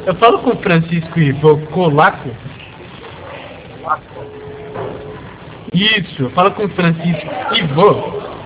Eu falo com o Francisco Ivan Colaco. Isso, eu falo com o Francisco Ivan.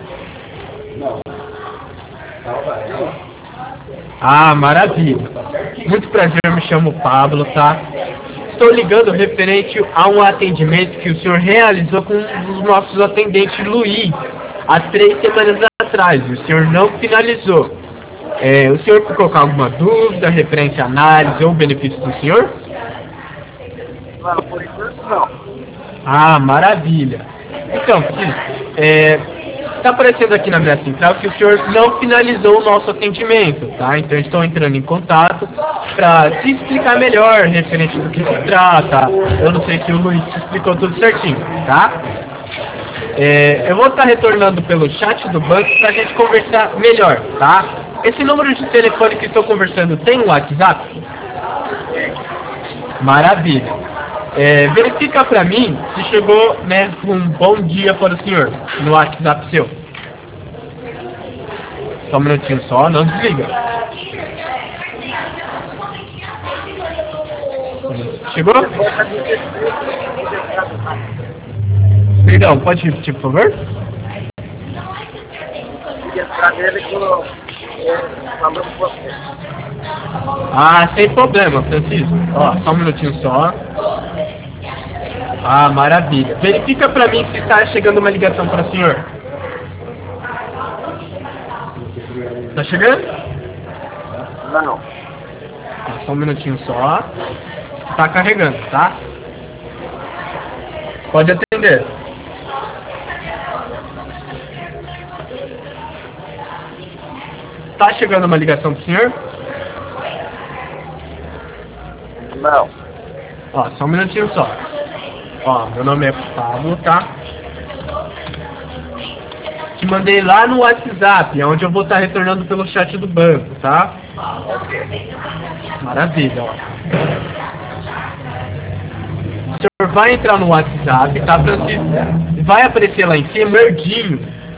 Ah, maravilha. Muito prazer, me chamo Pablo, tá? Estou ligando referente a um atendimento que o senhor realizou com um dos nossos atendentes, Luiz, há 3 semanas atrás. O senhor não finalizou. O senhor ficou com alguma dúvida referente à análise ou benefício do senhor? Não, por enquanto não. Ah, maravilha. Então, está aparecendo aqui na minha central que o senhor não finalizou o nosso atendimento, tá? Então, estou entrando em contato para te explicar melhor referente do que se trata. Eu não sei se o Luiz te explicou tudo certinho, tá? Eu vou estar retornando pelo chat do banco para a gente conversar melhor, tá? Esse número de telefone que estou conversando tem um WhatsApp? Maravilha. Verifica para mim se chegou, né, um bom dia para o senhor no WhatsApp seu. Só um minutinho só, não desliga. Chegou? Perdão, pode repetir, por favor? Ah, sem problema, Francisco. Ó, só um minutinho só. Ah, maravilha. Verifica pra mim se está chegando uma ligação para o senhor. Tá chegando? Não. Só um minutinho só. Tá carregando, tá? Pode atender. Tá chegando uma ligação pro senhor? Não. Ó, só um minutinho só. Ó, meu nome é Pablo, tá? Te mandei lá no WhatsApp, onde eu vou estar retornando pelo chat do banco, tá? Maravilha, ó. O senhor vai entrar no WhatsApp, tá, Francisco? Vai aparecer lá em cima, verdinho,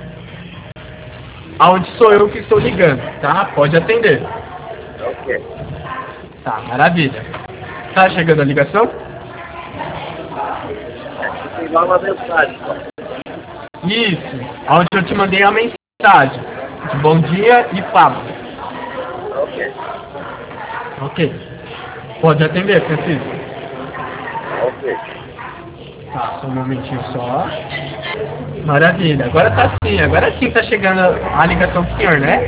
aonde sou eu que estou ligando, tá? Pode atender. Ok. Tá, maravilha. Tá chegando a ligação? Tem lá uma mensagem. Isso, onde eu te mandei a mensagem de bom dia e Pablo. Ok. Ok. Pode atender, Francisco. Ok. Tá, só um momentinho só. Maravilha, agora sim tá chegando a ligação do senhor, né?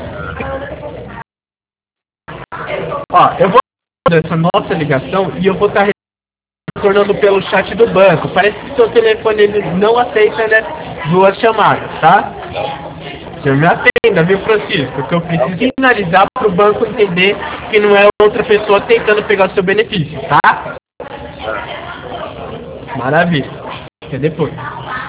Ó, eu vou essa nossa ligação e eu vou estar retornando pelo chat do banco. Parece que seu telefone ele não aceita, né, 2 chamadas, tá? O senhor me atenda, viu, Francisco? Porque eu preciso finalizar para o banco entender que não é outra pessoa tentando pegar o seu benefício, tá? Maravilha. Até depois.